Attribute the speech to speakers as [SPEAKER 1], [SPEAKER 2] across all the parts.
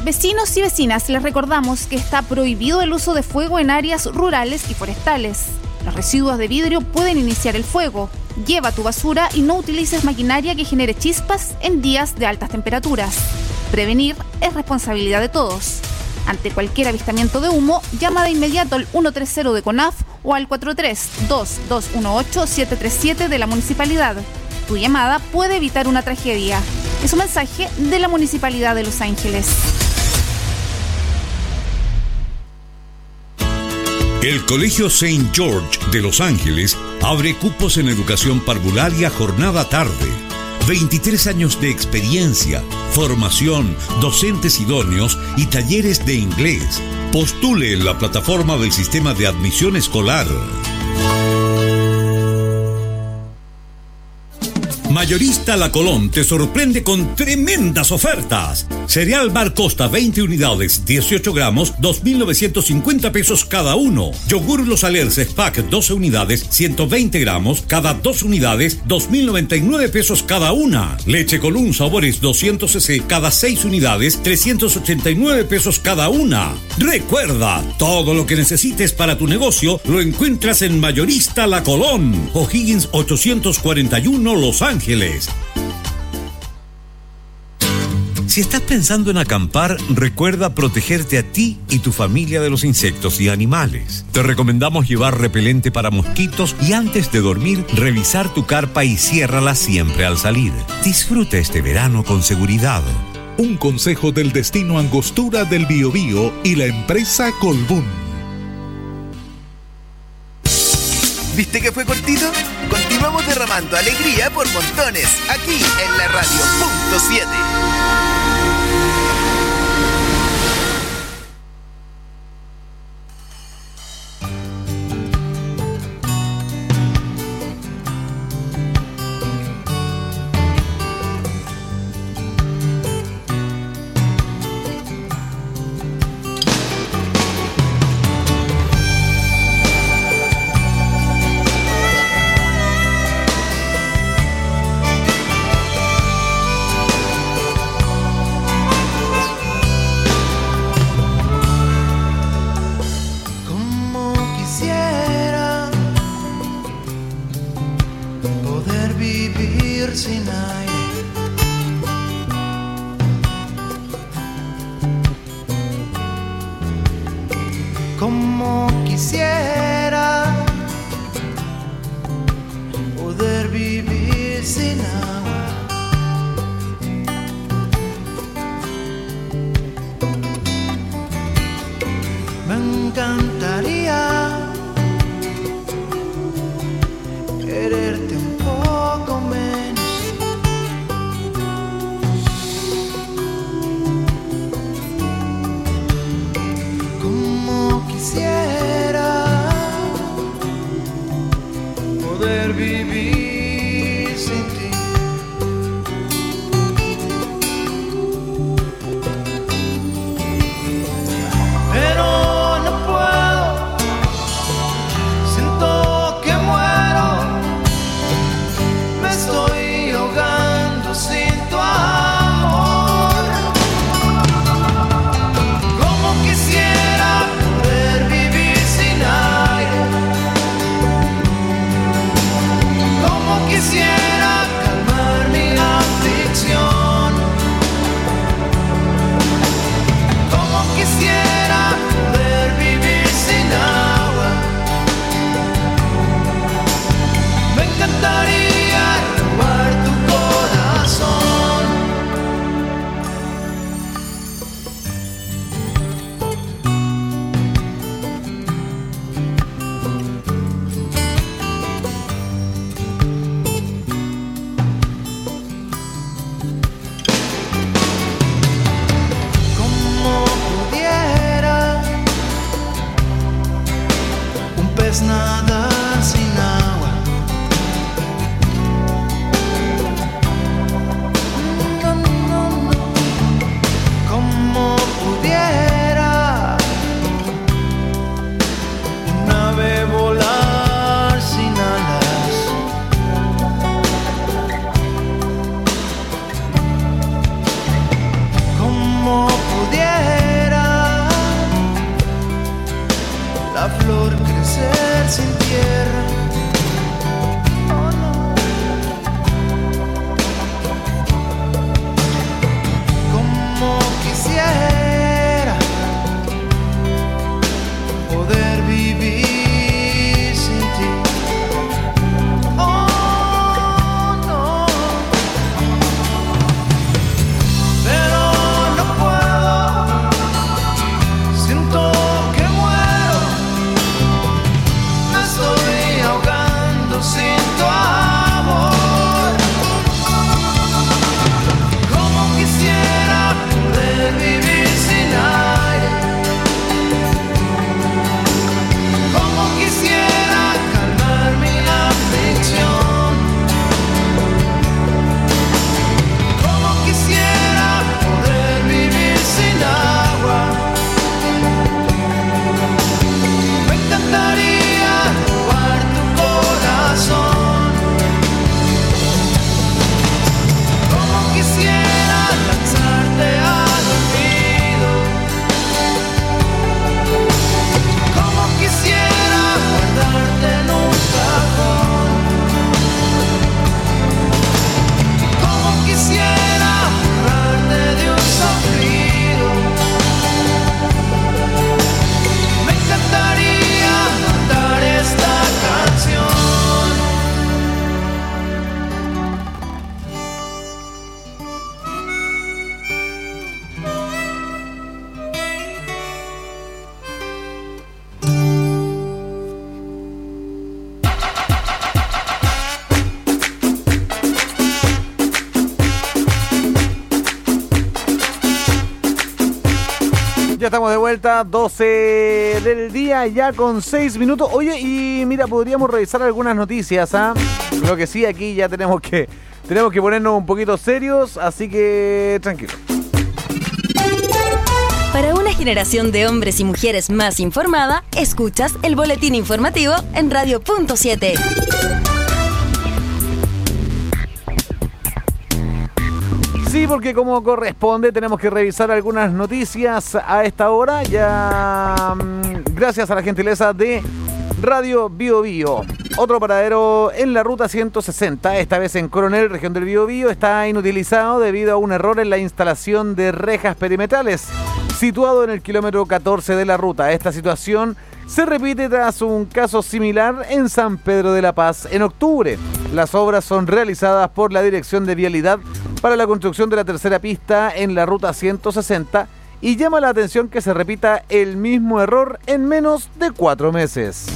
[SPEAKER 1] Vecinos y vecinas, les recordamos que está prohibido el uso de fuego en áreas rurales y forestales. Los residuos de vidrio pueden iniciar el fuego. Lleva tu basura y no utilices maquinaria que genere chispas en días de altas temperaturas. Prevenir es responsabilidad de todos. Ante cualquier avistamiento de humo, llama de inmediato al 130 de CONAF o al 432-218-737 de la municipalidad. Tu llamada puede evitar una tragedia. Es un mensaje de la Municipalidad de Los Ángeles.
[SPEAKER 2] El Colegio St. George de Los Ángeles abre cupos en educación parvularia jornada tarde. 23 años de experiencia, formación, docentes idóneos y talleres de inglés. Postule en la plataforma del Sistema de Admisión Escolar. Mayorista La Colón te sorprende con tremendas ofertas. Cereal Bar Costa 20 unidades, 18 gramos, 2.950 pesos cada uno. Yogur Los Alerces Pack 12 unidades, 120 gramos, cada 2 unidades, 2.099 pesos cada una. Leche Colún Sabores 200 cc, cada 6 unidades, 389 pesos cada una. Recuerda, todo lo que necesites para tu negocio lo encuentras en Mayorista La Colón. O'Higgins 841 Los Ángeles. Si estás pensando en acampar, recuerda protegerte a ti y tu familia de los insectos y animales. Te recomendamos llevar repelente para mosquitos y antes de dormir, revisar tu carpa y ciérrala siempre al salir. Disfruta este verano con seguridad.
[SPEAKER 3] Un consejo del Destino Angostura del Biobío y la empresa Colbún.
[SPEAKER 4] ¿Viste que fue cortito? Continuamos derramando alegría por montones, aquí en la radio Punto 7.
[SPEAKER 5] Ya estamos de vuelta, 12 del día, ya con 6 minutos. Oye, y mira, podríamos revisar algunas noticias, ¿ah? Creo que sí, aquí ya tenemos que ponernos un poquito serios, así que tranquilo.
[SPEAKER 6] Para una generación de hombres y mujeres más informada, escuchas el boletín informativo en Radio Punto 7.
[SPEAKER 5] Sí, porque como corresponde tenemos que revisar algunas noticias a esta hora, ya gracias a la gentileza de Radio Biobío. Otro paradero en la ruta 160, esta vez en Coronel, región del Biobío, está inutilizado debido a un error en la instalación de rejas perimetrales, situado en el kilómetro 14 de la ruta. Esta situación se repite tras un caso similar en San Pedro de la Paz en octubre. Las obras son realizadas por la Dirección de Vialidad para la construcción de la tercera pista en la ruta 160 y llama la atención que se repita el mismo error en menos de 4 meses.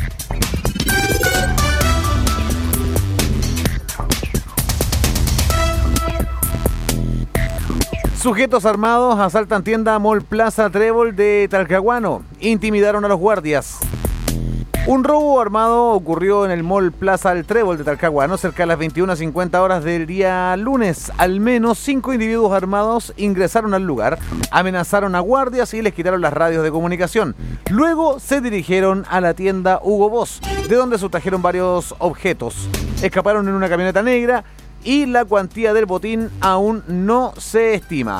[SPEAKER 5] Sujetos armados asaltan tienda Mall Plaza Trébol de Talcahuano. Intimidaron a los guardias. Un robo armado ocurrió en el Mall Plaza El Trébol de Talcahuano cerca de las 21:50 horas del día lunes. Al menos 5 individuos armados ingresaron al lugar, amenazaron a guardias y les quitaron las radios de comunicación. Luego se dirigieron a la tienda Hugo Boss, de donde sustrajeron varios objetos. Escaparon en una camioneta negra y la cuantía del botín aún no se estima.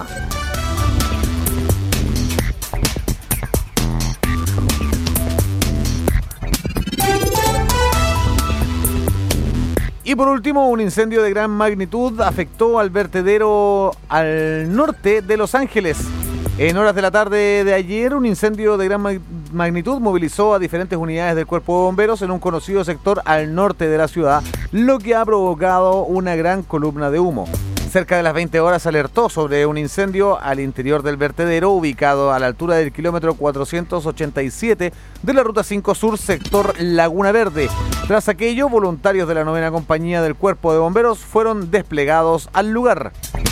[SPEAKER 5] Y por último, un incendio de gran magnitud afectó al vertedero al norte de Los Ángeles. En horas de la tarde de ayer, un incendio de gran magnitud movilizó a diferentes unidades del Cuerpo de Bomberos en un conocido sector al norte de la ciudad, lo que ha provocado una gran columna de humo. Cerca de las 20 horas se alertó sobre un incendio al interior del vertedero ubicado a la altura del kilómetro 487 de la Ruta 5 Sur, sector Laguna Verde. Tras aquello, voluntarios de la 9ª Compañía del Cuerpo de Bomberos fueron desplegados al lugar.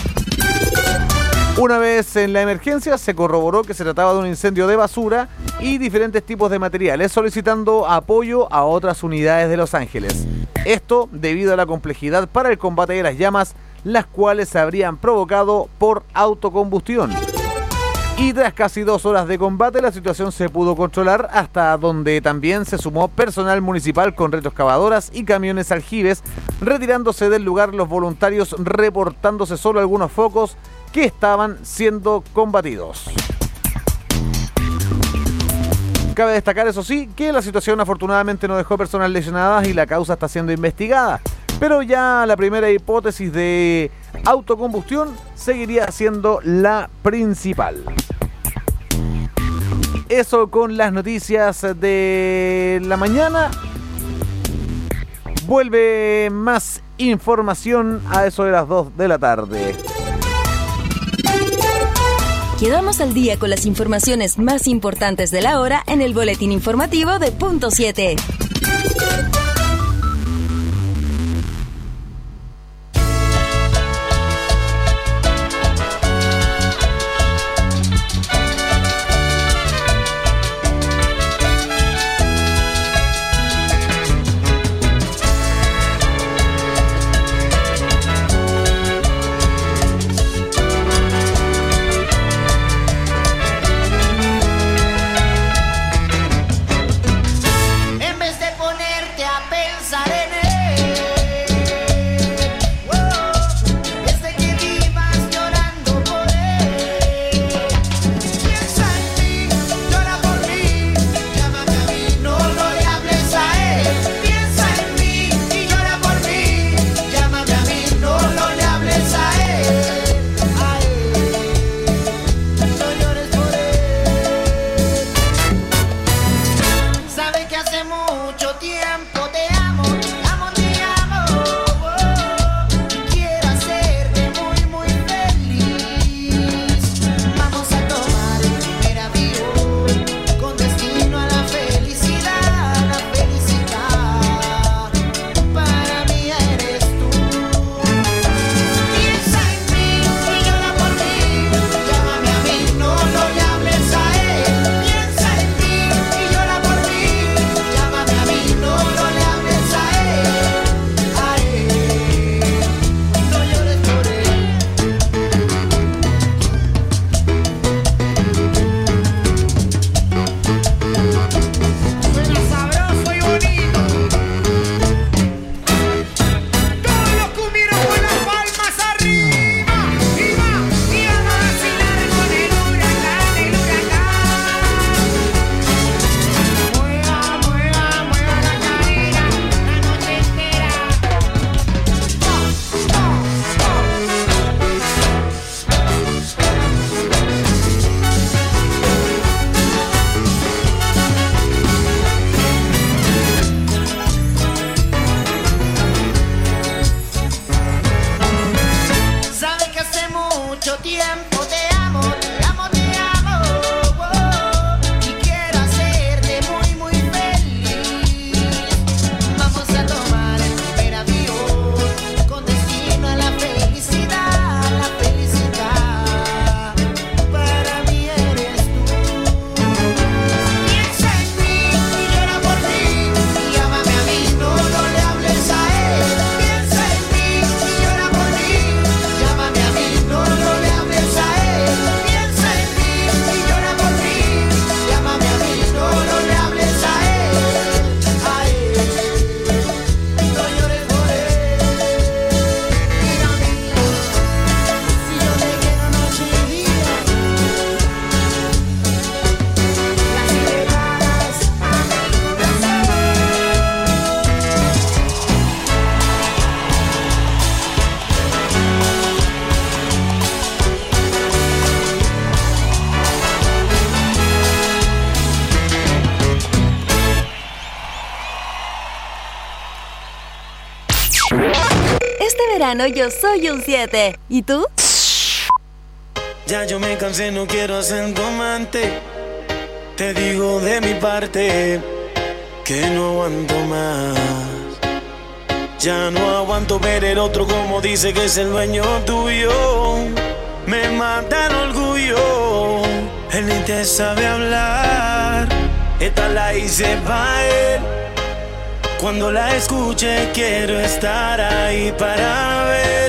[SPEAKER 5] Una vez en la emergencia, se corroboró que se trataba de un incendio de basura y diferentes tipos de materiales, solicitando apoyo a otras unidades de Los Ángeles. Esto debido a la complejidad para el combate de las llamas, las cuales se habrían provocado por autocombustión. Y tras casi 2 horas de combate, la situación se pudo controlar, hasta donde también se sumó personal municipal con retroexcavadoras y camiones aljibes, retirándose del lugar los voluntarios, reportándose solo algunos focos que estaban siendo combatidos. Cabe destacar, eso sí, que la situación afortunadamente no dejó personas lesionadas y la causa está siendo investigada. Pero ya la primera hipótesis de autocombustión seguiría siendo la principal. Eso con las noticias de la mañana. Vuelve más información a eso de las 2 de la tarde.
[SPEAKER 6] Quedamos al día con las informaciones más importantes de la hora en el boletín informativo de Punto 7.
[SPEAKER 7] En vez de ponerte a mucho tiempo te amo, te amo, te amo, oh, y quiero hacerte muy, muy feliz. Vamos a tomar el primer avión con destino a la felicidad, la felicidad. Para mí eres tú. Piensa en mí y llora por ti, y llámame a mí, no le hables a él. Piensa en mí y llora por ti, llámame a mí, no le hables a él. Piensa en mí y llora por ti, llámame a mí, no le hables a él. No llores por él. Mira a mí, si yo te quiero noche y día, las ilegales a mi corazón.
[SPEAKER 6] Este verano yo soy un 7. ¿Y tú?
[SPEAKER 8] Ya yo me cansé, no quiero ser tu amante. Te digo de mi parte que no aguanto más. Ya no aguanto ver el otro como dice que es el dueño tuyo. Me mata el orgullo. Él ni te sabe hablar. Esta la hice pa' él. Cuando la escuche quiero estar ahí para ver.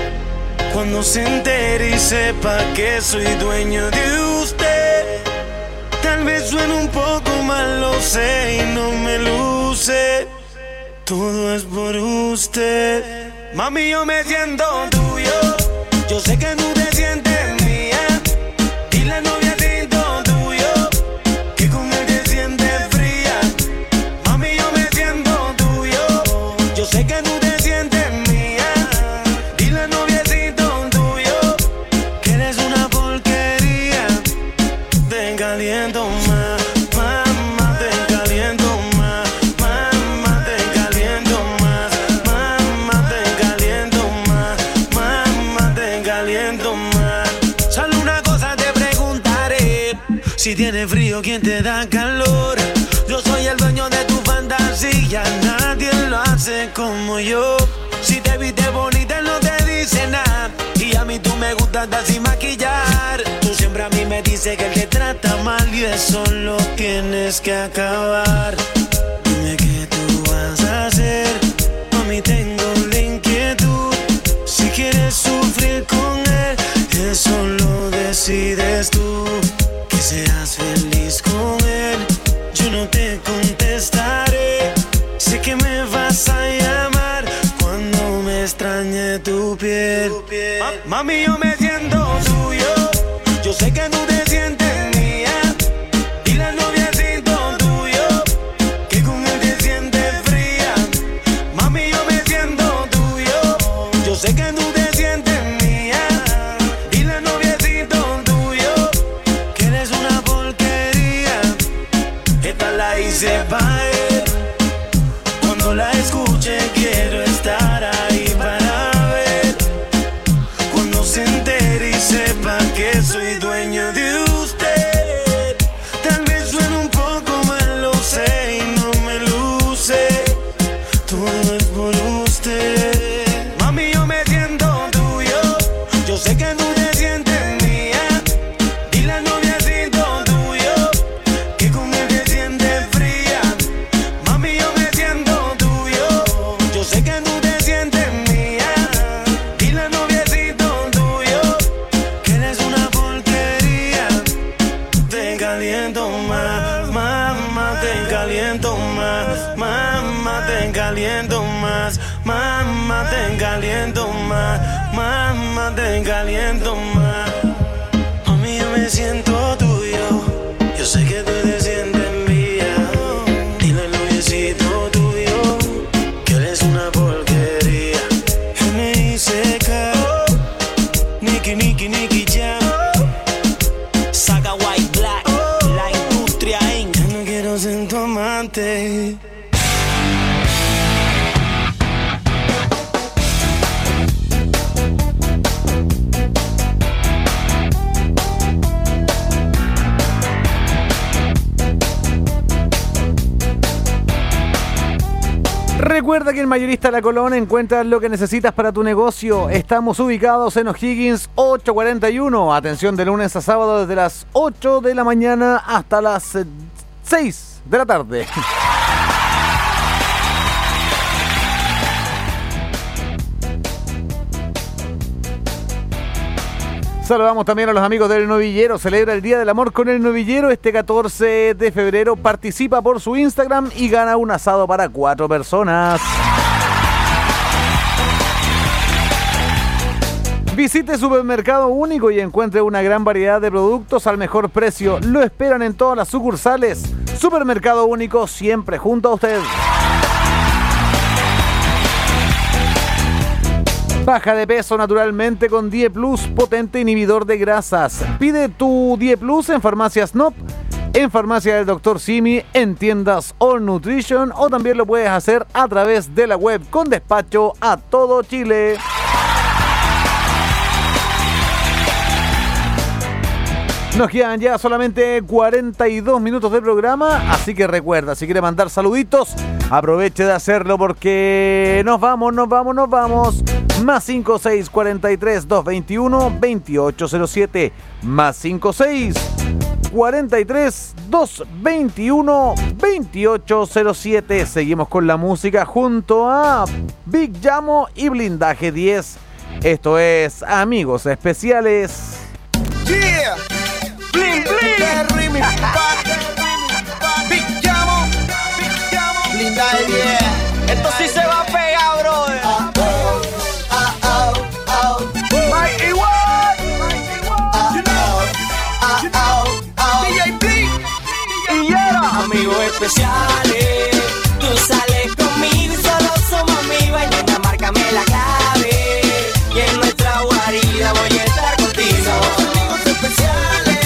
[SPEAKER 8] Cuando se entere y sepa que soy dueño de usted. Tal vez suene un poco mal, lo sé, y no me luce. Todo es por usted. Mami, yo me siento tuyo. Yo sé que tú te sientes mía. Dile al noviecito tuyo que con él te sientes fría. Mami, yo me siento tuyo. Yo sé que tú te sientes mía. Dile al noviecito tuyo que eres una porquería. Te caliento más, mamá, te caliento más, mamá, te caliento más, mamá, te caliento más, mamá, te caliento más. Solo una cosa te preguntaré: si tienes frío, ¿quién te da calor? Yo soy el dueño de tu fantasía, nadie lo hace como yo. Si te viste bonita, él no te dice nada, y a mí tú me gustas hasta sin maquillar. Tú siempre a mí me dices que él te trata mal y eso lo tienes que acabar. Dime qué tú vas a hacer, mami, tengo la inquietud. Si quieres sufrir con él, eso lo decides tú. Que seas feliz con él, yo no te contestaré. Sé que me vas a llamar cuando me extrañe tu piel. Mami, yo me siento tuyo. Yo sé que tú te sientes mía. Dile al noviecito tuyo que con él te sientes fría. Mami, yo me siento tuyo. Yo sé que tú te sientes mía. Dile al noviecito tuyo que eres una porquería. Esta la hice pa' él. Cuando la escuche quiero estar ahí para ver. Cuando se entere y sepa que soy dueño de usted. Tal vez suene un poco mal, lo sé, y no me luce. Todo es por usted. Mami, yo me siento tuyo. Yo sé que tú te sientes mía. Dile al noviecito tuyo que con él te sientes fría. Mami, yo me siento tuyo. Yo sé que tú te sientes mía. Dile al noviecito tuyo que eres una porquería. Te caliento más, mamá, te caliento más, mamá, te caliento más, mamá, te caliento más, mamá, te caliento más. Mami, yo me siento tuyo. Yo sé que tú te sientes mía. Dile al noviecito tuyo que eres una porquería. N.I.C.K. Nicky, Nicky, Nicky Jam. Saga White Black. La industria Inc. Ya no quiero ser tu amante.
[SPEAKER 5] Recuerda que en Mayorista La Colón encuentras lo que necesitas para tu negocio. Estamos ubicados en O'Higgins 841. Atención de lunes a sábado desde las 8 de la mañana hasta las 6 de la tarde. Saludamos también a los amigos del Novillero. Celebra el Día del Amor con el Novillero este 14 de febrero. Participa por su Instagram y gana un asado para 4 personas. Visite Supermercado Único y encuentre una gran variedad de productos al mejor precio. Lo esperan en todas las sucursales. Supermercado Único, siempre junto a usted. Baja de peso naturalmente con Die Plus, potente inhibidor de grasas. Pide tu Die Plus en Farmacias Nop, en Farmacia del Dr. Simi, en tiendas All Nutrition, o también lo puedes hacer a través de la web con despacho a todo Chile. Nos quedan ya solamente 42 minutos de programa, así que recuerda, si quiere mandar saluditos, aproveche de hacerlo porque nos vamos. Más 56 43 221 2807. Más 56 43 221 2807. Seguimos con la música junto a Big Llamo y Blindaje 10. Esto es Amigos Especiales.
[SPEAKER 7] Yeah. Bling, bling. Big Llamo, Blindaje 10. Esto sí se va a pegar, brother. Mighty One. You know. DJ Bling. Y yeah.
[SPEAKER 9] Amigos especiales, tú sales conmigo y solo somos amigos. Y nena, márcame la clave. Y en nuestra guarida voy a estar contigo.
[SPEAKER 7] Amigos especiales.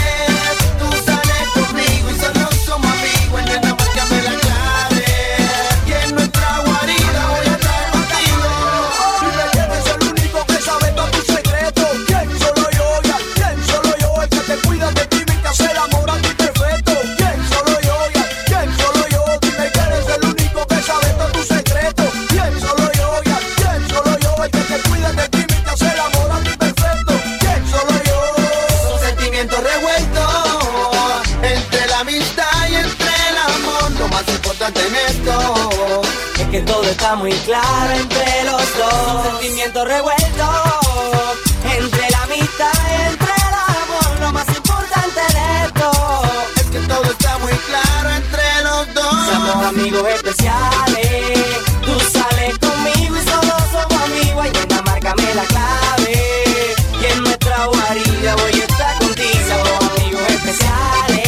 [SPEAKER 9] Es que todo está muy claro entre los dos. Sentimientos revueltos entre la amistad y entre el amor. Lo más importante de esto
[SPEAKER 7] es que todo está muy claro entre los dos.
[SPEAKER 9] Somos amigos especiales. Tú sales conmigo y solo somos amigos. Y nena, márcame la clave. Y en nuestra guarida voy a estar contigo. Somos amigos especiales.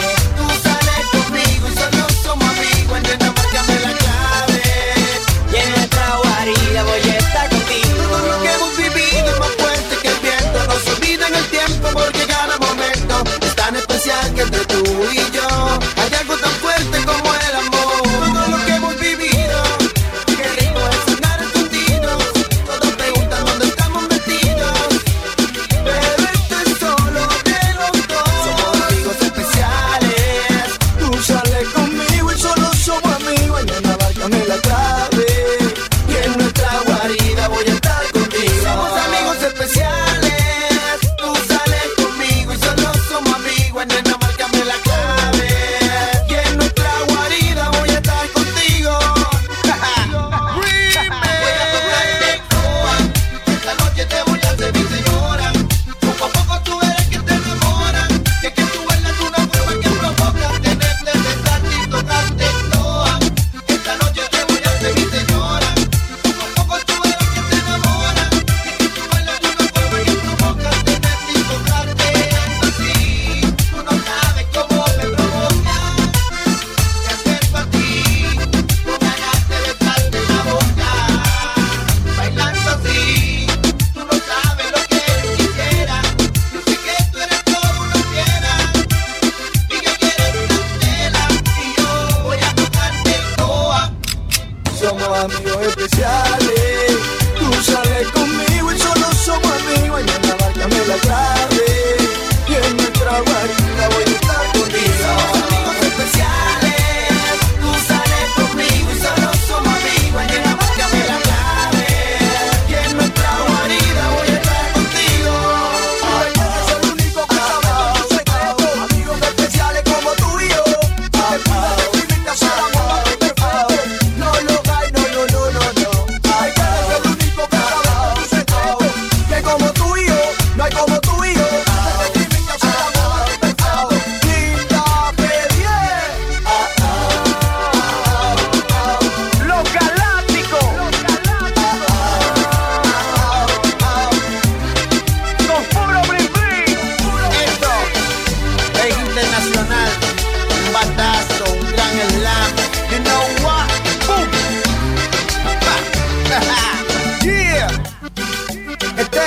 [SPEAKER 7] Porque cada momento es tan especial que entre tú y yo hay algo tan fuerte como el amor. Todo lo que hemos vivido, qué rico es andar escondidos. Todos preguntan dónde estamos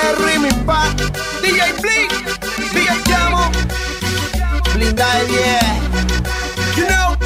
[SPEAKER 9] Remix Pa, DJ Blink, DJ Chamo, Blinda de 10, you know.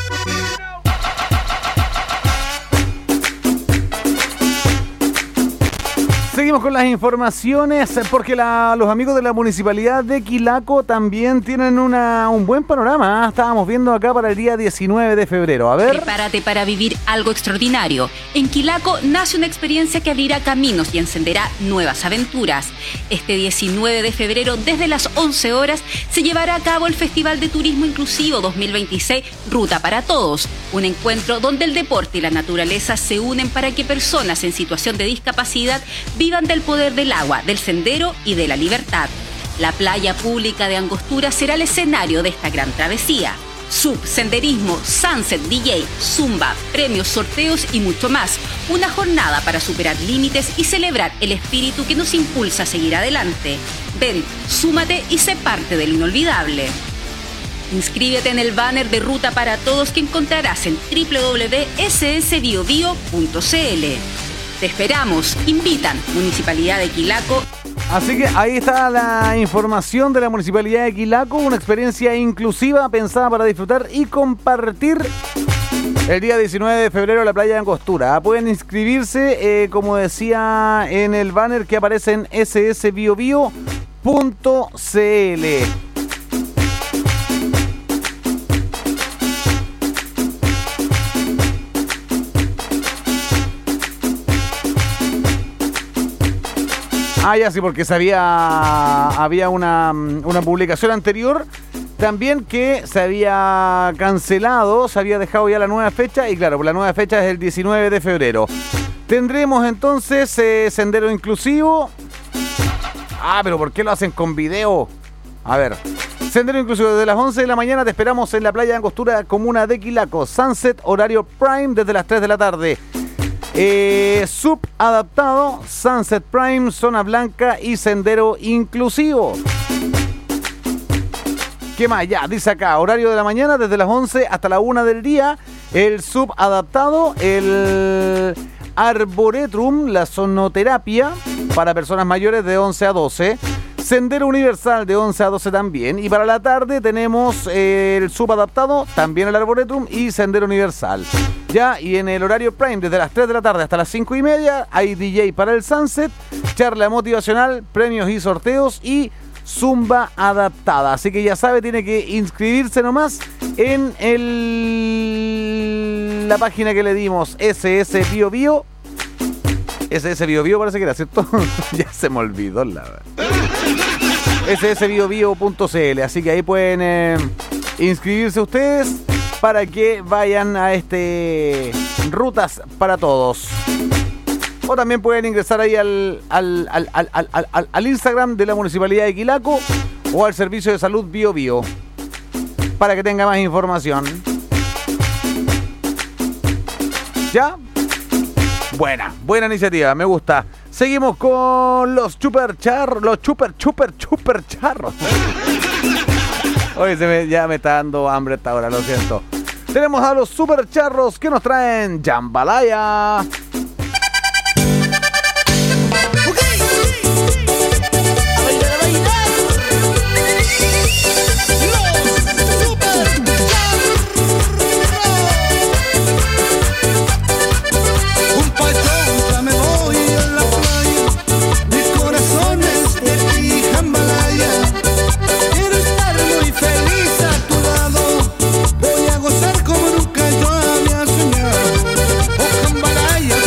[SPEAKER 5] Seguimos con las informaciones porque los amigos de la Municipalidad de Quilaco también tienen un buen panorama. Estábamos viendo acá para el día 19 de febrero. A ver.
[SPEAKER 10] Prepárate para vivir algo extraordinario. En Quilaco nace una experiencia que abrirá caminos y encenderá nuevas aventuras. Este 19 de febrero, desde las 11 horas, se llevará a cabo el Festival de Turismo Inclusivo 2026 Ruta para Todos. Un encuentro donde el deporte y la naturaleza se unen para que personas en situación de discapacidad vivan del poder del agua, del sendero y de la libertad. La playa pública de Angostura será el escenario de esta gran travesía. Sub, senderismo, sunset, DJ, zumba, premios, sorteos y mucho más. Una jornada para superar límites y celebrar el espíritu que nos impulsa a seguir adelante. Ven, súmate y sé parte del inolvidable. Inscríbete en el banner de Ruta para Todos que encontrarás en www.ssbiobio.cl. Te esperamos. Invitan Municipalidad de Quilaco.
[SPEAKER 5] Así que ahí está la información de la Municipalidad de Quilaco, una experiencia inclusiva pensada para disfrutar y compartir el día 19 de febrero en la playa de Angostura. Pueden inscribirse, como decía en el banner que aparece en ssbiobio.cl. Ya sí, porque había una publicación anterior también que se había cancelado, se había dejado ya la nueva fecha y claro, la nueva fecha es el 19 de febrero. Tendremos entonces sendero inclusivo. Pero ¿por qué lo hacen con video? A ver, sendero inclusivo desde las 11 de la mañana te esperamos en la playa de Angostura, comuna de Quilaco. Sunset, horario prime desde las 3 de la tarde. Sub adaptado, Sunset Prime, zona blanca y sendero inclusivo. ¿Qué más? Ya, dice acá, horario de la mañana desde las 11 hasta la 1 del día. El sub adaptado, el arboretum, la sonoterapia para personas mayores de 11 a 12. Sendero universal de 11 a 12 también. Y para la tarde tenemos el subadaptado, también el arboretum y sendero universal. Ya, y en el horario prime, desde las 3 de la tarde hasta las 5 y media, hay DJ para el sunset, charla motivacional, premios y sorteos y zumba adaptada. Así que ya sabe, tiene que inscribirse nomás en la página que le dimos, SS Bio. SS Bio parece que era, ¿cierto? Ya se me olvidó la verdad. ssbiobio.cl. Así que ahí pueden inscribirse ustedes para que vayan a Rutas para Todos. O también pueden ingresar ahí al Instagram de la Municipalidad de Quilaco o al Servicio de Salud Bio Bio para que tenga más información. ¿Ya? Buena iniciativa, me gusta. Seguimos con los chuper charros. Oye, ya me está dando hambre esta hora, lo siento. Tenemos a los super charros que nos traen jambalaya.
[SPEAKER 9] Voy a gozar como nunca yo había soñado. Oh, jambalaya,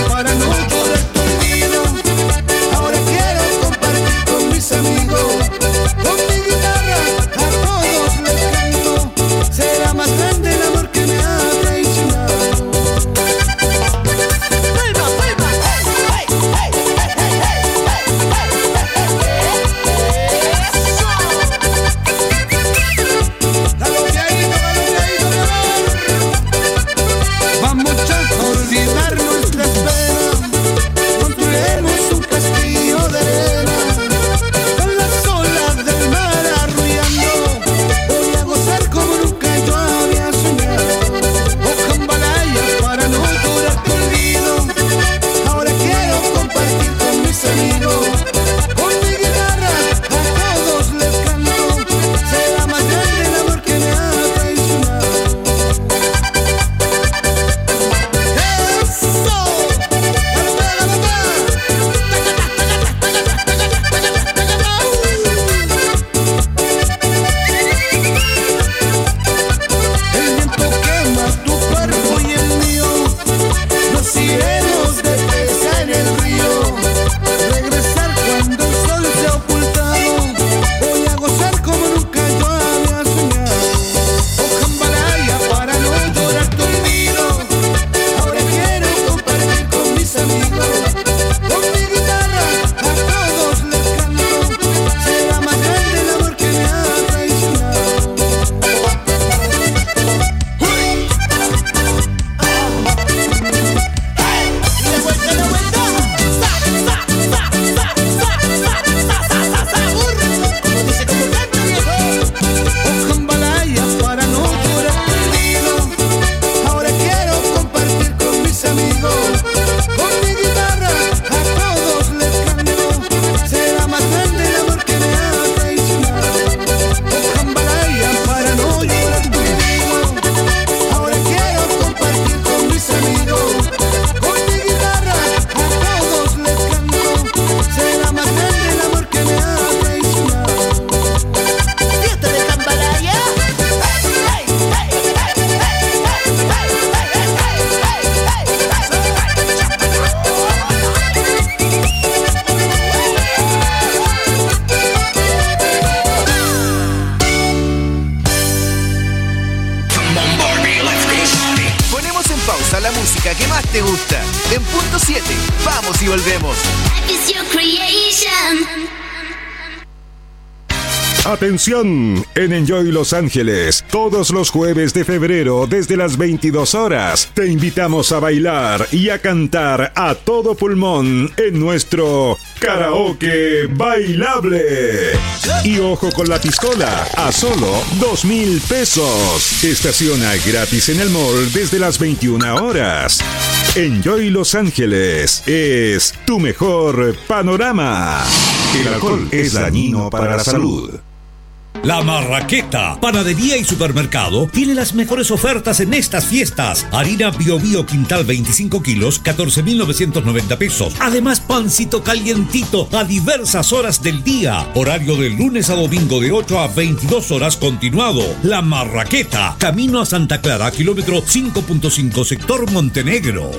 [SPEAKER 4] te gusta. En punto 7, vamos y volvemos.
[SPEAKER 11] Atención, en Enjoy Los Ángeles, todos los jueves de febrero desde las 22 horas, te invitamos a bailar y a cantar a todo pulmón en nuestro karaoke bailable. Y ojo con la pistola, a solo 2,000 pesos. Estaciona gratis en el mall desde las 21 horas. Enjoy Los Ángeles es tu mejor panorama. El alcohol es dañino para la salud.
[SPEAKER 2] La Marraqueta, panadería y supermercado, tiene las mejores ofertas en estas fiestas. Harina Bio Bio Quintal 25 kilos, 14,990 pesos. Además, pancito calientito a diversas horas del día. Horario de lunes a domingo de 8 a 22 horas continuado. La Marraqueta, camino a Santa Clara, kilómetro 5.5, sector Montenegro.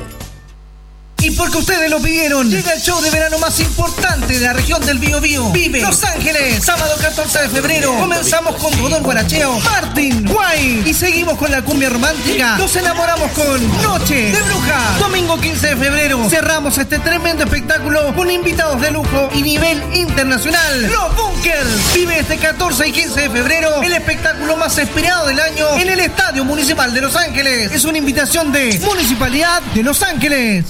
[SPEAKER 12] Y porque ustedes lo pidieron, llega el show de verano más importante de la región del Biobío. Vive Los Ángeles, sábado 14 de febrero. Comenzamos con todo el guaracheo, Martin, Guay. Y seguimos con la cumbia romántica. Nos enamoramos con Noche de Bruja. Domingo 15 de febrero. Cerramos este tremendo espectáculo con invitados de lujo y nivel internacional. Los Bunkers. Vive este 14 y 15 de febrero el espectáculo más esperado del año en el Estadio Municipal de Los Ángeles. Es una invitación de Municipalidad de Los Ángeles.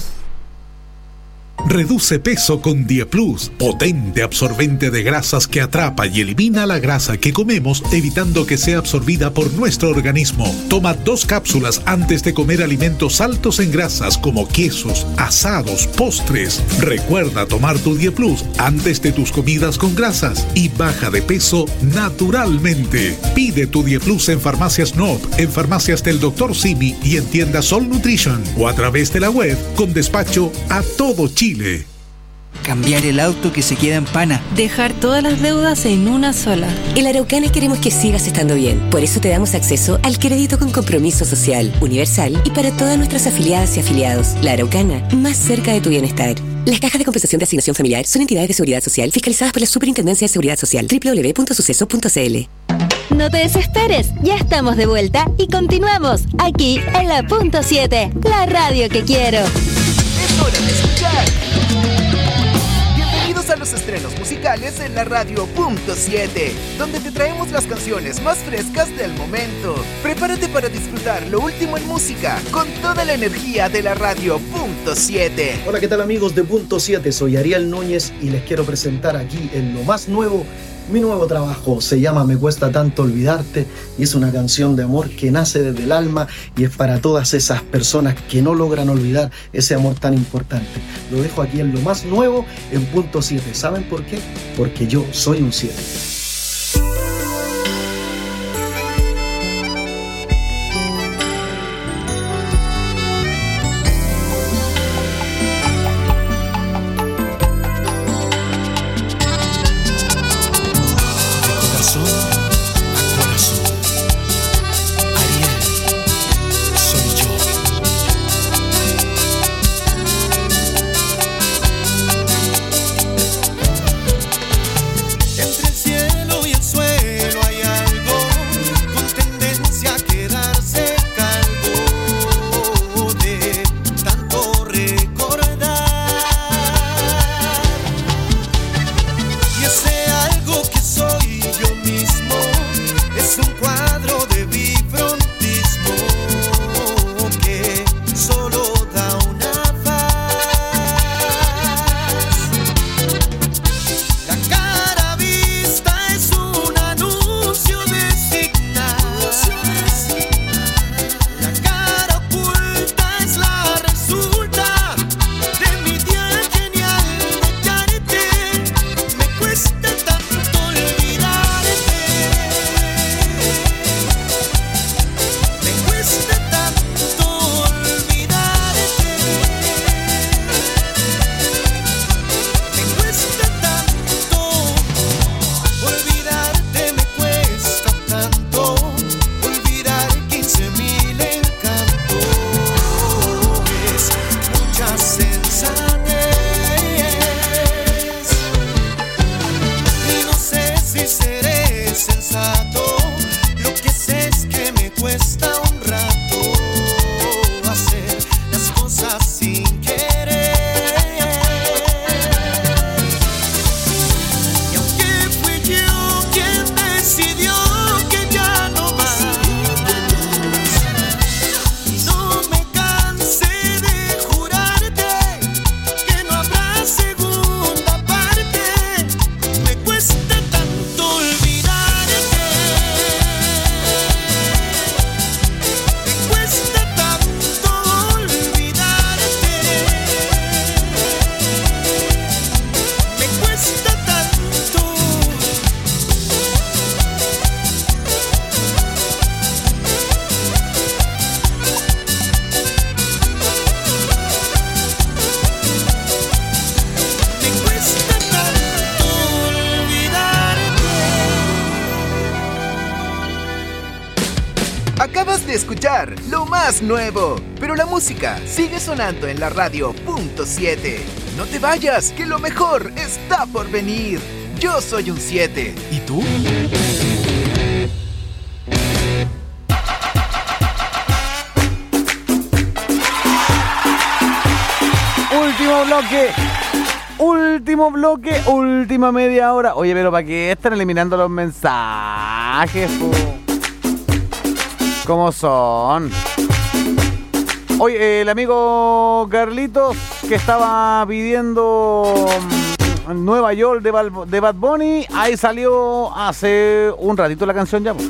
[SPEAKER 3] Reduce peso con Dieplus, potente absorbente de grasas que atrapa y elimina la grasa que comemos, evitando que sea absorbida por nuestro organismo. Toma 2 cápsulas antes de comer alimentos altos en grasas como quesos, asados, postres. Recuerda tomar tu Dieplus antes de tus comidas con grasas y baja de peso naturalmente. Pide tu Dieplus en Farmacias Nob, en Farmacias del Dr. Simi y en tiendas Sol Nutrition o a través de la web con despacho a todo Chile.
[SPEAKER 13] Cambiar el auto que se queda en pana.
[SPEAKER 14] Dejar todas las deudas en una sola.
[SPEAKER 15] En La Araucana queremos que sigas estando bien. Por eso te damos acceso al crédito con compromiso social, universal y para todas nuestras afiliadas y afiliados. La Araucana, más cerca de tu bienestar. Las cajas de compensación de asignación familiar son entidades de seguridad social fiscalizadas por la Superintendencia de Seguridad Social. www.suceso.cl.
[SPEAKER 6] No te desesperes, ya estamos de vuelta y continuamos aquí en la punto 7, la radio que quiero.
[SPEAKER 4] Es hora de escuchar. Bienvenidos a los estrenos musicales en la radio punto 7, donde te traemos las canciones más frescas del momento. Prepárate para disfrutar lo último en música con toda la energía de la radio punto 7.
[SPEAKER 16] Hola, ¿qué tal amigos de punto 7? Soy Ariel Núñez y les quiero presentar aquí en lo más nuevo. Mi nuevo trabajo se llama Me Cuesta Tanto Olvidarte y es una canción de amor que nace desde el alma y es para todas esas personas que no logran olvidar ese amor tan importante. Lo dejo aquí en lo más nuevo en punto 7. ¿Saben por qué? Porque yo soy un 7.
[SPEAKER 17] Cuesta
[SPEAKER 4] Acabas de escuchar lo más nuevo, pero la música sigue sonando en la radio .7. No te vayas, que lo mejor está por venir. Yo soy un 7. ¿Y tú?
[SPEAKER 5] Último bloque, última media hora. Oye, pero ¿para qué están eliminando los mensajes, po? ¿Cómo son? Oye, el amigo Carlitos, que estaba pidiendo Nueva York de Bad Bunny, ahí salió hace un ratito la canción ya, po.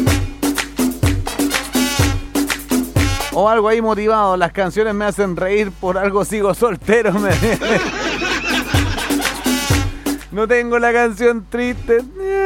[SPEAKER 5] O algo ahí motivado. Las canciones me hacen reír, por algo sigo soltero. No tengo la canción triste.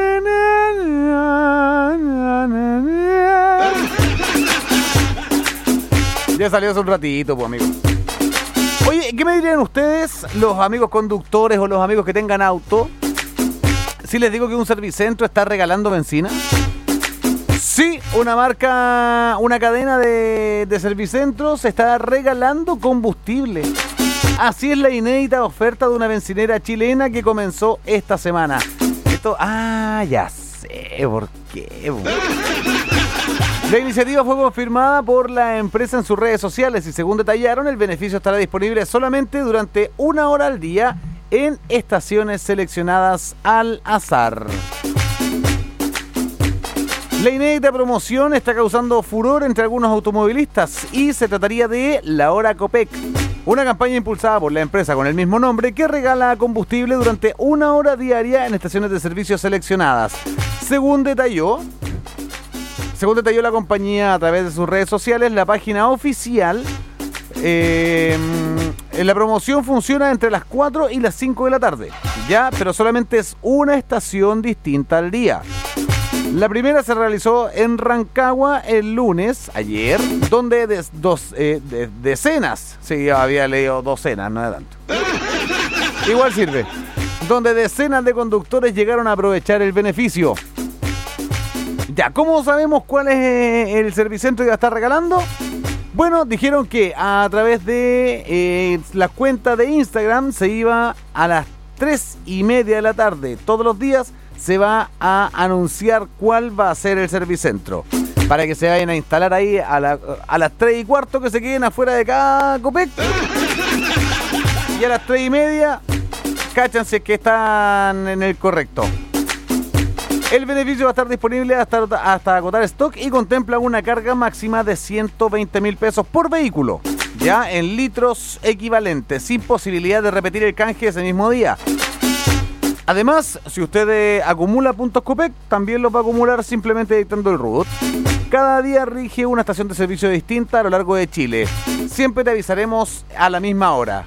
[SPEAKER 5] Ya salió hace un ratito, pues, amigo. Oye, ¿qué me dirían ustedes, los amigos conductores o los amigos que tengan auto, si les digo que un Servicentro está regalando benzina? Sí, una cadena de Servicentros está regalando combustible. Así es la inédita oferta de una bencinera chilena que comenzó esta semana. Ya sé por qué. La iniciativa fue confirmada por la empresa en sus redes sociales y, según detallaron, el beneficio estará disponible solamente durante 1 hora al día en estaciones seleccionadas al azar. La inédita promoción está causando furor entre algunos automovilistas y se trataría de La Hora Copec, una campaña impulsada por la empresa con el mismo nombre que regala combustible durante 1 hora diaria en estaciones de servicio seleccionadas. Según detalló la compañía a través de sus redes sociales, la página oficial, la promoción funciona entre las 4 y las 5 de la tarde, ya, pero solamente es una estación distinta al día. La primera se realizó en Rancagua el lunes, ayer, donde decenas, sí, había leído docenas, no de tanto. Igual sirve. Donde decenas de conductores llegaron a aprovechar el beneficio. Ya, ¿cómo sabemos cuál es el Servicentro que va a estar regalando? Bueno, dijeron que a través de la cuenta de Instagram se iba a las 3:30 de la tarde. Todos los días se va a anunciar cuál va a ser el Servicentro, para que se vayan a instalar ahí a las 3:15, que se queden afuera de cada Copec, y a las 3:30 cáchanse que están en el correcto. El beneficio va a estar disponible hasta agotar stock y contempla una carga máxima de 120.000 pesos por vehículo, ya en litros equivalentes, sin posibilidad de repetir el canje ese mismo día. Además, si usted acumula puntos Copec, también los va a acumular simplemente dictando el RUT. Cada día rige una estación de servicio distinta a lo largo de Chile. Siempre te avisaremos a la misma hora.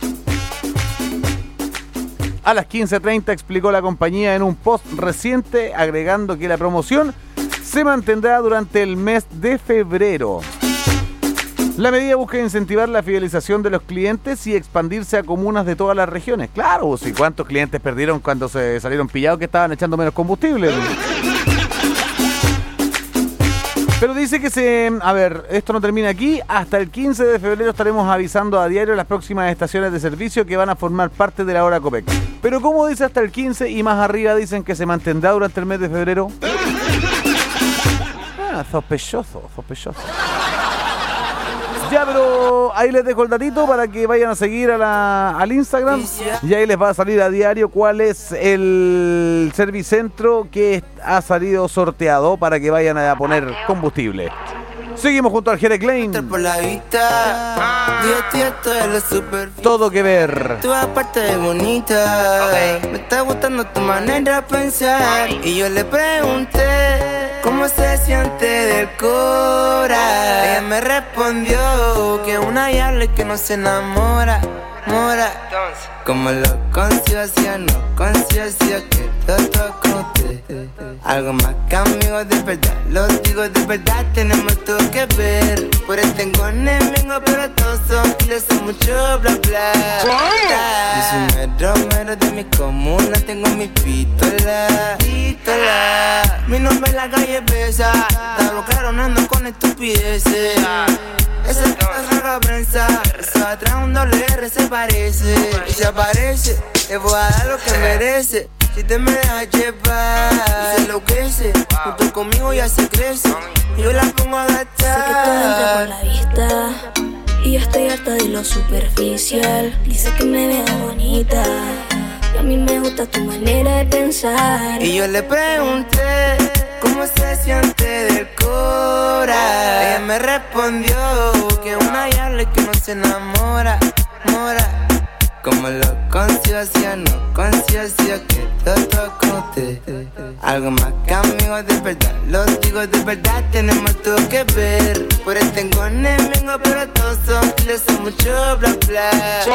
[SPEAKER 5] A las 15:30 explicó la compañía en un post reciente, agregando que la promoción se mantendrá durante el mes de febrero. La medida busca incentivar la fidelización de los clientes y expandirse a comunas de todas las regiones. Claro, ¿y cuántos clientes perdieron cuando se salieron pillados que estaban echando menos combustible? Pero dice que esto no termina aquí. Hasta el 15 de febrero estaremos avisando a diario las próximas estaciones de servicio que van a formar parte de la Hora Copec. Pero como dice hasta el 15 y más arriba dicen que se mantendrá durante el mes de febrero. Sospechoso. Ya, pero ahí les dejo el datito para que vayan a seguir al Instagram y ahí les va a salir a diario cuál es el Servicentro que ha salido sorteado para que vayan a poner combustible. Seguimos junto al Jere Klein. Todo que ver.
[SPEAKER 17] Tú aparte de bonita, me está gustando tu manera de pensar. Y yo le pregunté cómo se siente del cora. Ella me respondió que una diabla y que no se enamora. Como lo conciencia, no conciencia, que todo con usted. Algo más que amigos de verdad, lo digo de verdad, tenemos todo que ver. Por eso tengo enemigos, pero todos son kilos, son mucho bla bla. Yo soy mero de mi comuna, tengo mi pistola. Mi nombre en la calle pesa. Está claro, no ando con estupideces. Esa es la prensa. Se va atrás un doble R, se parece. Y se aparece, le voy a dar lo que merece. Si te me dejas llevar y se enloquece, junto conmigo ya se crece. Y yo la pongo a gastar.
[SPEAKER 18] Sé que todo entra por la vista y yo estoy harta de lo superficial. Dice que me veo bonita y a mí me gusta tu manera de pensar.
[SPEAKER 17] Y yo le pregunté cómo se siente del cora. Ella me respondió que una diabla y que no se enamora, mora. Como lo conciencia, no conciencia que todo con usted. Algo más que amigos de verdad, los digo de verdad, tenemos todo que ver. Por él tengo enemigos, pero todos son files, son mucho bla bla.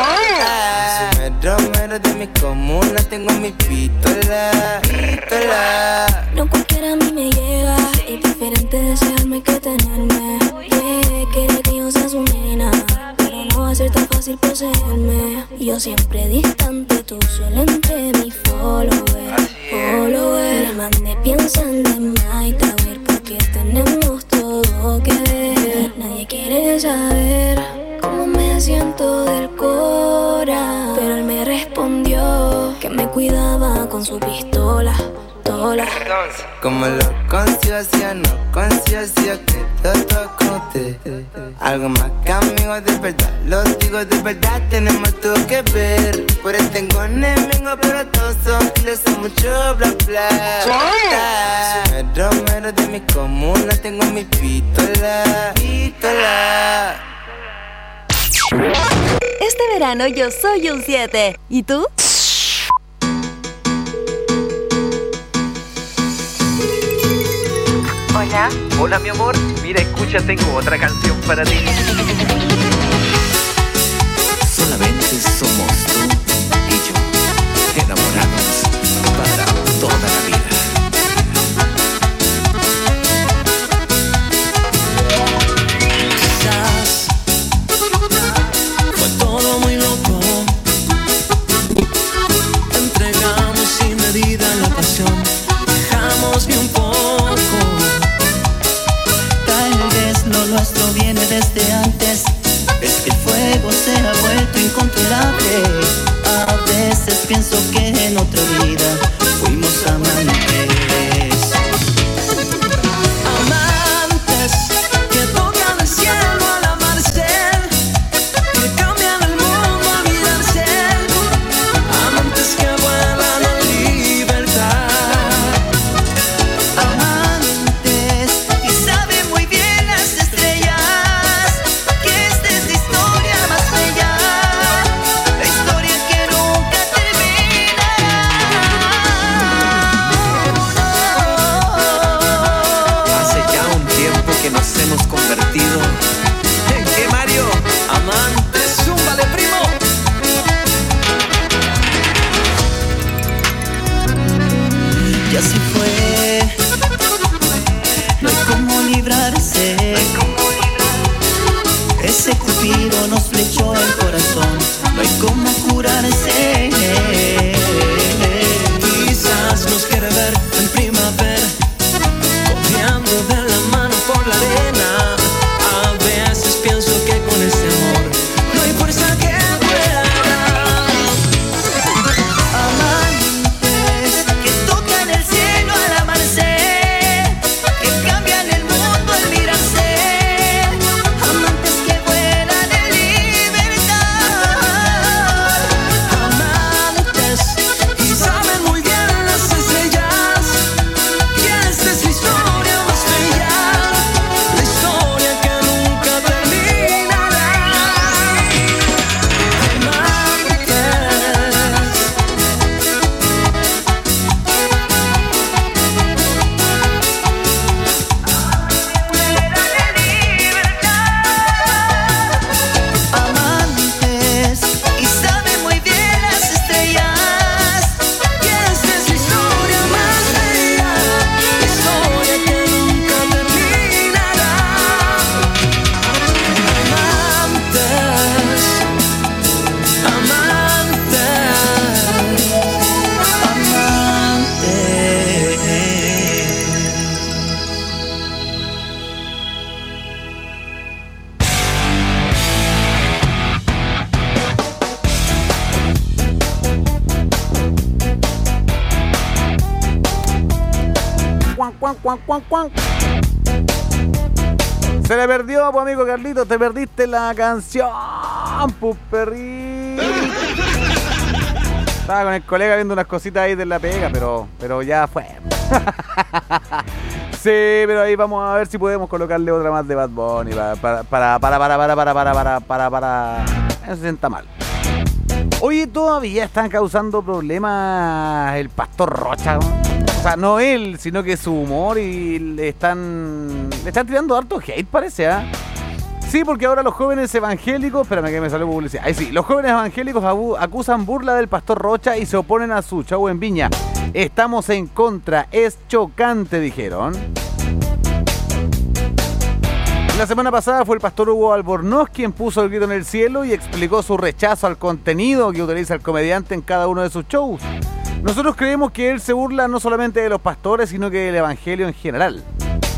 [SPEAKER 17] Soy mero de mi comuna, tengo mi pistola.
[SPEAKER 18] No cualquiera a mí me llega, es diferente desearme que tenerme. Quiere que yo sea su nena, pero no va a ser tan fácil poseerme. Yo siempre distante, tú solo entre mis followers. Le mandé pensando en Night Tower porque tenemos todo que ver. Nadie quiere saber cómo me siento del cora, pero él me respondió que me cuidaba con su pistola.
[SPEAKER 17] Como lo conciencia, no conciencia que todo con usted. Algo más que amigos de verdad, los digo de verdad, tenemos todo que ver. Por él tengo enemigos, pero todos son files, son mucho bla bla. Soy mero de mi comuna, tengo mi pistola.
[SPEAKER 6] Este verano yo soy un 7. ¿Y tú?
[SPEAKER 5] Hola. Hola, mi amor. Mira, escucha, tengo otra canción para ti.
[SPEAKER 19] Solamente somos tú y yo, enamorados para toda la vida.
[SPEAKER 8] Quizás fue todo muy loco. Entregamos sin medida la pasión. Dejamos ni un poco.
[SPEAKER 20] Lo nuestro viene desde antes. Es que el fuego se ha vuelto incontrolable. A veces pienso que en otra vida fuimos amantes.
[SPEAKER 8] Amantes que tocan el cielo al amarse, que cambian el mundo al mirarse. Amantes que vuelan en libertad.
[SPEAKER 20] Amantes que saben muy bien
[SPEAKER 19] convertido en que Mario, amantes, zúmbale primo.
[SPEAKER 20] Y así fue, no hay cómo librarse. Ese cupido nos flechó el corazón, no hay cómo curarse.
[SPEAKER 8] Quizás nos quiere ver en primavera, cojeando de la mano por la arena. A veces pienso que con ese amor no hay fuerza que pueda.
[SPEAKER 20] Amantes que tocan el cielo al
[SPEAKER 5] cuan. Se le perdió, pues, amigo Carlito, te perdiste la canción, pues, perrito. Estaba con el colega viendo unas cositas ahí de la pega, pero ya fue. Sí, pero ahí vamos a ver si podemos colocarle otra más de Bad Bunny para. No se sienta mal. Oye, todavía están causando problemas el Pastor Rocha, ¿no? O sea, no él, sino que su humor, y le están tirando harto hate, parece, ¿ah? Sí, porque ahora los jóvenes evangélicos, espérame que me salió publicidad. Ahí sí, los jóvenes evangélicos acusan burla del Pastor Rocha y se oponen a su show en Viña. Estamos en contra, es chocante, dijeron. La semana pasada fue el pastor Hugo Albornoz quien puso el grito en el cielo y explicó su rechazo al contenido que utiliza el comediante en cada uno de sus shows. Nosotros creemos que él se burla no solamente de los pastores, sino que del evangelio en general.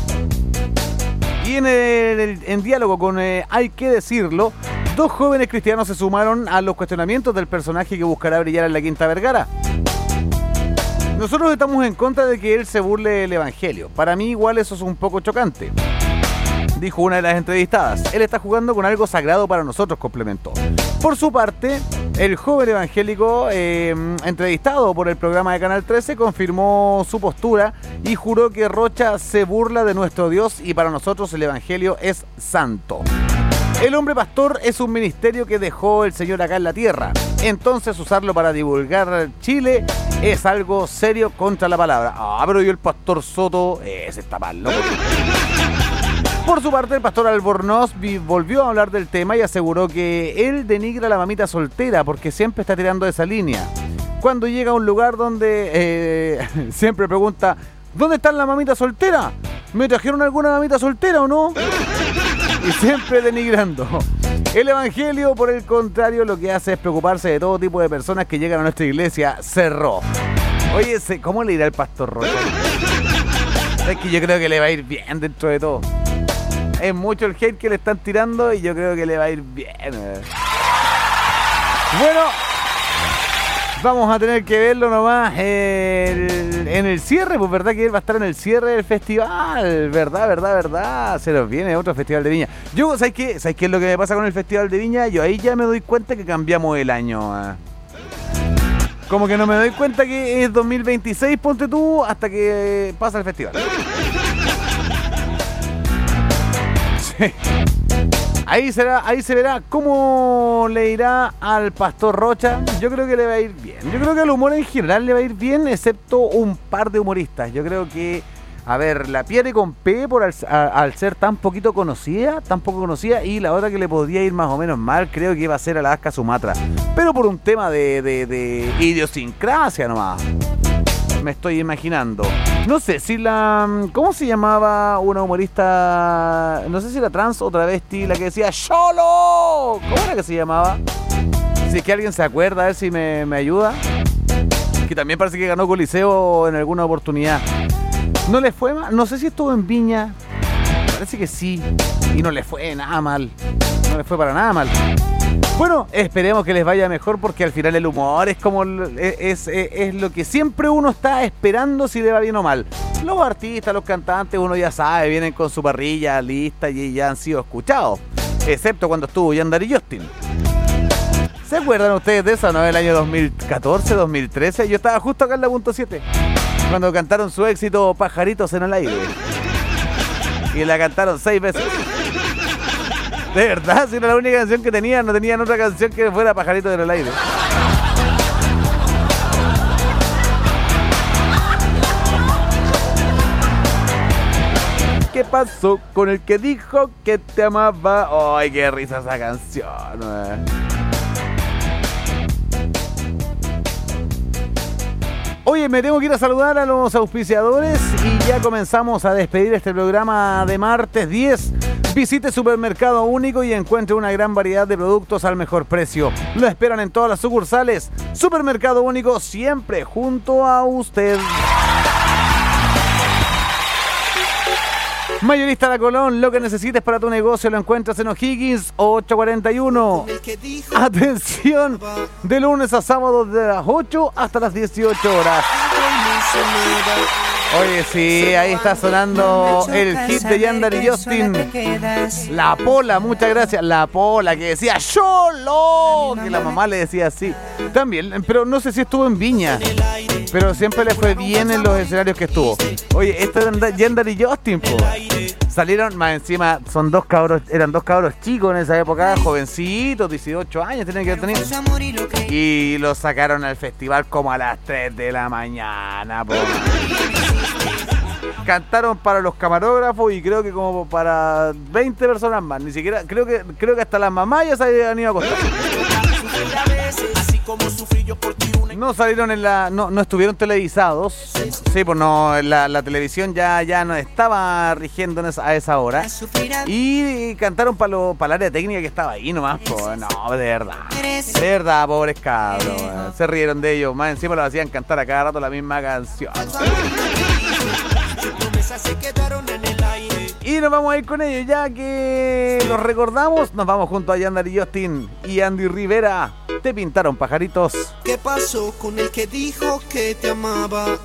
[SPEAKER 5] Y en diálogo con Hay que decirlo, 2 jóvenes cristianos se sumaron a los cuestionamientos del personaje que buscará brillar en la Quinta Vergara. Nosotros estamos en contra de que él se burle del evangelio. Para mí igual eso es un poco chocante, dijo una de las entrevistadas. Él está jugando con algo sagrado para nosotros, complementó. Por su parte, el joven evangélico entrevistado por el programa de Canal 13 confirmó su postura y juró que Rocha se burla de nuestro Dios y para nosotros el evangelio es santo. El hombre pastor es un ministerio que dejó el Señor acá en la tierra. Entonces usarlo para divulgar Chile es algo serio contra la palabra. Pero yo el pastor Soto, ese está mal, loco. Por su parte, el pastor Albornoz volvió a hablar del tema y aseguró que él denigra a la mamita soltera porque siempre está tirando esa línea. Cuando llega a un lugar donde siempre pregunta, ¿dónde está la mamita soltera? ¿Me trajeron alguna mamita soltera o no? Y siempre denigrando. El evangelio, por el contrario, lo que hace es preocuparse de todo tipo de personas que llegan a nuestra iglesia. Cerró. Oye, ¿cómo le irá al pastor Rocha? Es que yo creo que le va a ir bien dentro de todo. Es mucho el hate que le están tirando y yo creo que le va a ir bien. Bueno, vamos a tener que verlo nomás en el cierre, pues verdad que él va a estar en el cierre del festival. Verdad. Se nos viene otro festival de Viña. Yo, ¿sabes qué es lo que me pasa con el festival de Viña? Yo ahí ya me doy cuenta que cambiamos el año. Como que no me doy cuenta que es 2026, ponte tú, hasta que pasa el festival. Sí. Ahí se verá cómo le irá al pastor Rocha. Yo creo que le va a ir bien. Yo creo que al humor en general le va a ir bien, excepto un par de humoristas. Yo creo que, a ver, la Pierre con P por al ser tan poco conocida, y la otra que le podría ir más o menos mal, creo que iba a ser Alaska Sumatra. Pero por un tema de idiosincrasia nomás. Me estoy imaginando. No sé si ¿cómo se llamaba una humorista? No sé si era trans o travesti, la que decía ¡Cholo! ¿Cómo era que se llamaba? Si es que alguien se acuerda, a ver si me ayuda. Que también parece que ganó Coliseo en alguna oportunidad. ¿No le fue mal? No sé si estuvo en Viña. Parece que sí. Y no le fue nada mal. No le fue para nada mal. Bueno, esperemos que les vaya mejor porque al final el humor es como es lo que siempre uno está esperando si le va bien o mal. Los artistas, los cantantes, uno ya sabe, vienen con su parrilla lista y ya han sido escuchados. Excepto cuando estuvo Yandar y Justin. ¿Se acuerdan ustedes de eso, no? El año 2014, 2013. Yo estaba justo acá en la punto 7 cuando cantaron su éxito Pajaritos en el Aire. Y la cantaron 6 veces. De verdad, si era la única canción que tenían, no tenían otra canción que fuera Pajaritos en el Aire. ¿Qué pasó con el que dijo que te amaba? ¡Ay, qué risa esa canción! Oye, me tengo que ir a saludar a los auspiciadores y ya comenzamos a despedir este programa de martes 10. Visite Supermercado Único y encuentre una gran variedad de productos al mejor precio. Lo esperan en todas las sucursales. Supermercado Único, siempre junto a usted. Mayorista La Colón, lo que necesites para tu negocio lo encuentras en O'Higgins 841. Atención, de lunes a sábado de las 8 hasta las 18 horas. Oye, sí, ahí está sonando el hit de Yandar y Justin. La Pola, muchas gracias. La Pola, que decía ¡Cholo! Que la mamá le decía así. También, pero no sé si estuvo en Viña, pero siempre le fue bien en los escenarios que estuvo. Oye, esto era Yandar y Justin, po. Salieron, más encima, eran dos cabros chicos en esa época, jovencitos, 18 años tenían que tener. Y los sacaron al festival como a las 3 de la mañana, po. Cantaron para los camarógrafos y creo que como para 20 personas más. Ni siquiera, creo que hasta las mamás ya se habían ido a acostar. No salieron no estuvieron televisados. Sí, pues no, la televisión ya no estaba rigiendo a esa hora. Y cantaron para el área técnica que estaba ahí nomás, pues. No, de verdad, pobres cabros. Se rieron de ellos, más encima lo hacían cantar a cada rato la misma canción. Y nos vamos a ir con ellos, ya que los recordamos. Nos vamos junto a Yandar y Justin y Andy Rivera. Te pintaron pajaritos.
[SPEAKER 21] ¿Qué pasó con el que dijo que te amaba?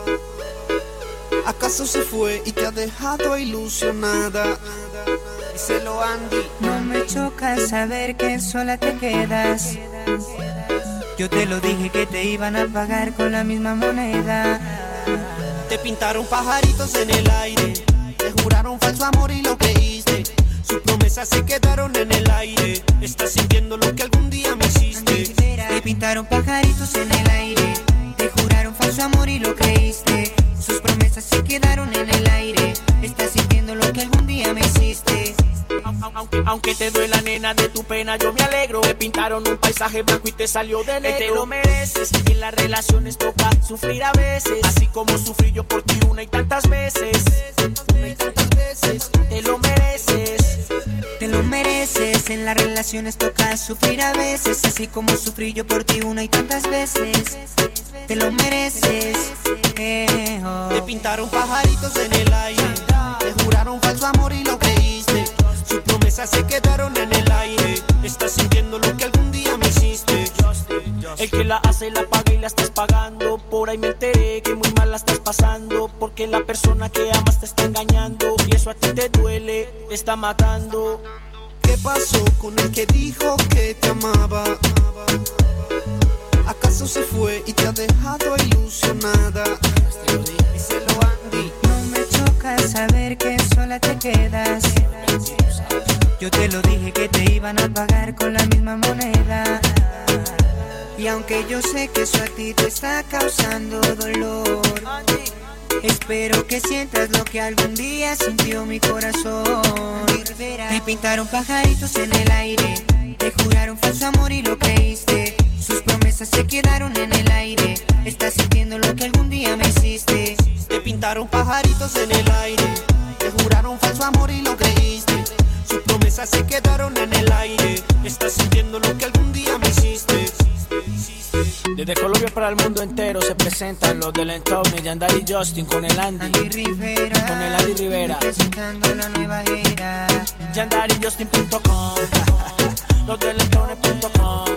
[SPEAKER 21] ¿Acaso se fue y te ha dejado ilusionada?
[SPEAKER 9] Díselo, Andy. No me choca saber que sola te quedas. Yo te lo dije que te iban a pagar con la misma moneda.
[SPEAKER 21] Te pintaron pajaritos en el aire, te juraron falso amor y lo creíste. Sus promesas se quedaron en el aire. Estás sintiendo lo que algún día me hiciste.
[SPEAKER 9] Te pintaron pajaritos en el aire, te juraron falso amor y lo creíste. Sus promesas se quedaron en el aire. Estás sintiendo lo que algún día me hiciste.
[SPEAKER 22] Aunque te duela, nena, de tu pena yo me alegro. Te pintaron un paisaje blanco y te salió de negro. Te lo mereces, en las relaciones toca sufrir a veces, así como sufrí yo por ti una y tantas veces. Te lo mereces.
[SPEAKER 9] Te lo mereces, en las relaciones toca sufrir a veces, así como sufrí yo por ti una y tantas veces. Te lo mereces.
[SPEAKER 21] Te pintaron pajaritos en el aire, te juraron falso amor y lo creíste. Sus promesas se quedaron en el aire. Estás sintiendo lo que algún día me hiciste.
[SPEAKER 22] El que la hace la paga y la estás pagando. Por ahí me enteré que muy mal la estás pasando, porque la persona que amas te está engañando. Y eso a ti te duele, te está matando.
[SPEAKER 21] ¿Qué pasó con el que dijo que te amaba? ¿Acaso se fue y te ha dejado ilusionada?
[SPEAKER 9] Díselo, Andy. No me choca saber que sola te quedas. Yo te lo dije que te iban a pagar con la misma moneda. Y aunque yo sé que eso a ti te está causando dolor, espero que sientas lo que algún día sintió mi corazón. Te pintaron pajaritos en el aire, te juraron falso amor y lo creíste. Sus promesas se quedaron en el aire. Estás sintiendo lo que algún día me hiciste.
[SPEAKER 21] Te pintaron pajaritos en el aire, te juraron falso amor y lo creíste. Sus promesas se quedaron en el aire. Estás sintiendo lo que algún día me hiciste.
[SPEAKER 22] Desde Colombia para el mundo entero se presentan los del entorno, Yandar y Justin con el Andy
[SPEAKER 9] Rivera,
[SPEAKER 22] con el Andy Rivera,
[SPEAKER 9] presentando la nueva era.
[SPEAKER 22] YandarYJustin.com, los del entorno.com.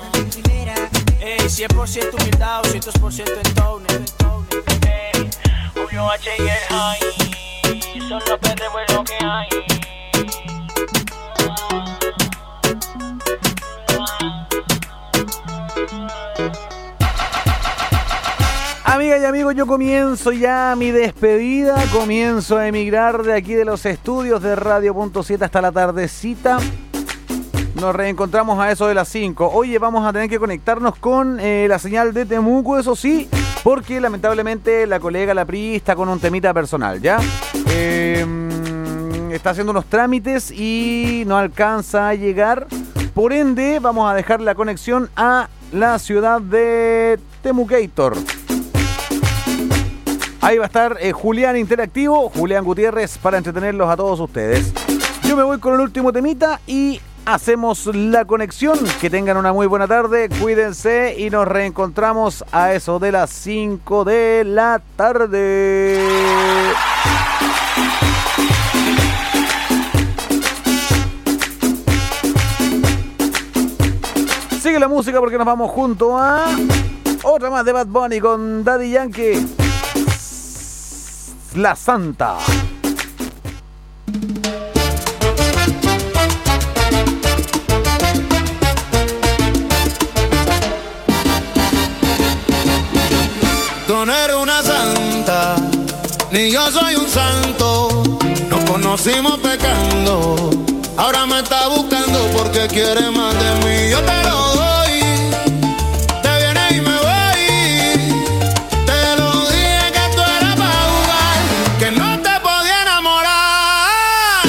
[SPEAKER 22] 100% humildad, 200% entorno. Julio H y el High, son los perros lo que hay.
[SPEAKER 5] Amigas y amigos, yo comienzo ya mi despedida, comienzo a emigrar de aquí de los estudios de Radio.7 hasta la tardecita. Nos reencontramos a eso de las 5. Oye, vamos a tener que conectarnos con la señal de Temuco, eso sí, porque lamentablemente la colega La Pri está con un temita personal, ¿ya? Está haciendo unos trámites y no alcanza a llegar. Por ende, vamos a dejar la conexión a la ciudad de Temucator. Ahí va a estar Julián Interactivo, Julián Gutiérrez, para entretenerlos a todos ustedes. Yo me voy con el último temita y hacemos la conexión. Que tengan una muy buena tarde, cuídense y nos reencontramos a eso de las 5 de la tarde. Sigue la música porque nos vamos junto a otra más de Bad Bunny con Daddy Yankee. La Santa.
[SPEAKER 1] Tú no eres una santa, ni yo soy un santo. Nos conocimos pecando, ahora me está buscando porque quiere más de mí. Yo te lo doy, te vienes y me voy. Te lo dije que tú eras para jugar, que no te podía enamorar.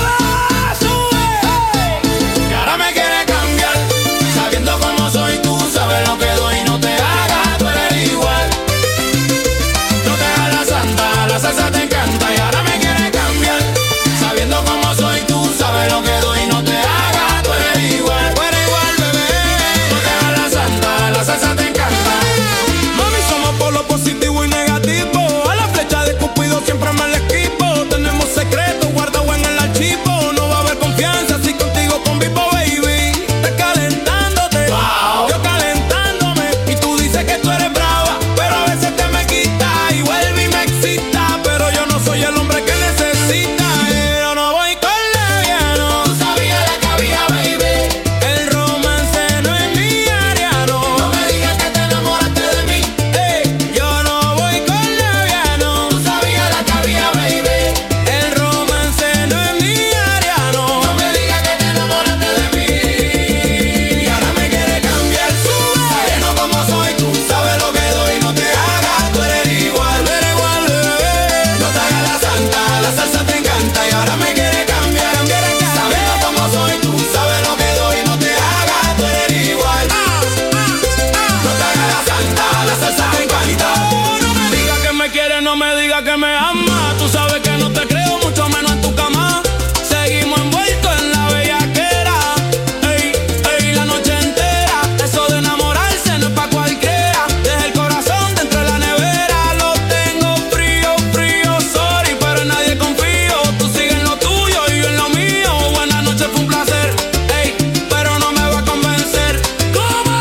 [SPEAKER 1] Sube, y ahora me quieres cambiar, sabiendo cómo soy tú, sabes lo que doy, no te hagas, tú eres igual. No te hagas la santa, la salsa te encanta y ahora me quieres cambiar, sabiendo cómo soy tú, sabes lo que doy, no te hagas, tú eres igual. Tú eres igual, bebé. No te hagas la santa, la salsa te encanta. Mami, somos por lo positivo y negativo. A la flecha de Cupido siempre me la equipo. Tenemos secretos guardados en el archivo. No va a haber confianza si contigo convivo, baby. Estás calentándote, wow. Yo calentándome. Y tú dices que tú eres brava, pero a veces te me quita y vuelve y me excita. Pero yo no soy el hombre que necesita. Yo no voy con leviano. Tú sabías la que había, baby. El romance no es mi área, no. No me digas que te enamoraste de mí. Yo no voy con leviano. Tú sabías la que había, baby. El romance no es mi área, no. No me digas que te enamoraste de mí. Y ahora me quieres cambiar, sube. Sabiendo cómo soy tú, sabes lo que doy, no te hagas, tú eres igual, bebé. No te hagas la santa, la salsa te encanta y ahora me quieres cambiar, sabiendo cómo soy tú, sabes lo que doy, no te hagas, tú eres igual. No te hagas la santa, la salsa te encanta. No me digas que me quieres, no me digas que me amas. Tú sabes que no te creo, mucho menos en tu cama. Seguimos envueltos en la bellaquera, la noche entera. Eso de enamorarse no es pa' cualquiera. Deja el corazón dentro de la nevera. Lo tengo frío, frío, sorry, pero en nadie confío. Tú sigues en lo tuyo y yo en lo mío. Buenas noches, fue un placer, pero no me va a convencer. ¿Cómo?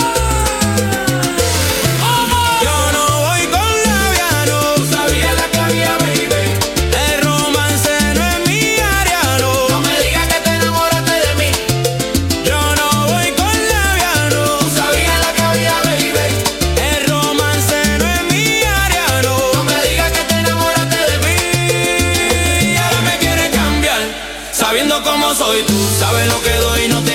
[SPEAKER 1] Yo no voy con leviano. Tú sabías la que había, baby. El romance no es mi área, no. No me digas que te enamoraste de mí. Yo no voy con leviano. Tú sabías la que había, baby. El romance no es mi área, no. No me digas que te enamoraste de mí. Y ahora me quieres cambiar, sabiendo cómo soy tú, sabes lo que doy, no te